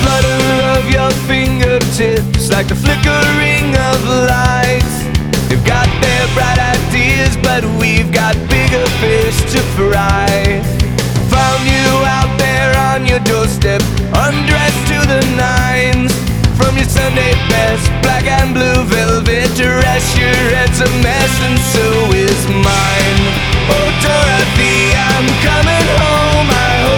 flutter of your fingertips, like the flickering of lights. They've got their bright ideas, but we've got bigger fish to fry. Found you out there on your doorstep, undressed to the nines. From your Sunday best, black and blue velvet dress, your head's a mess and so is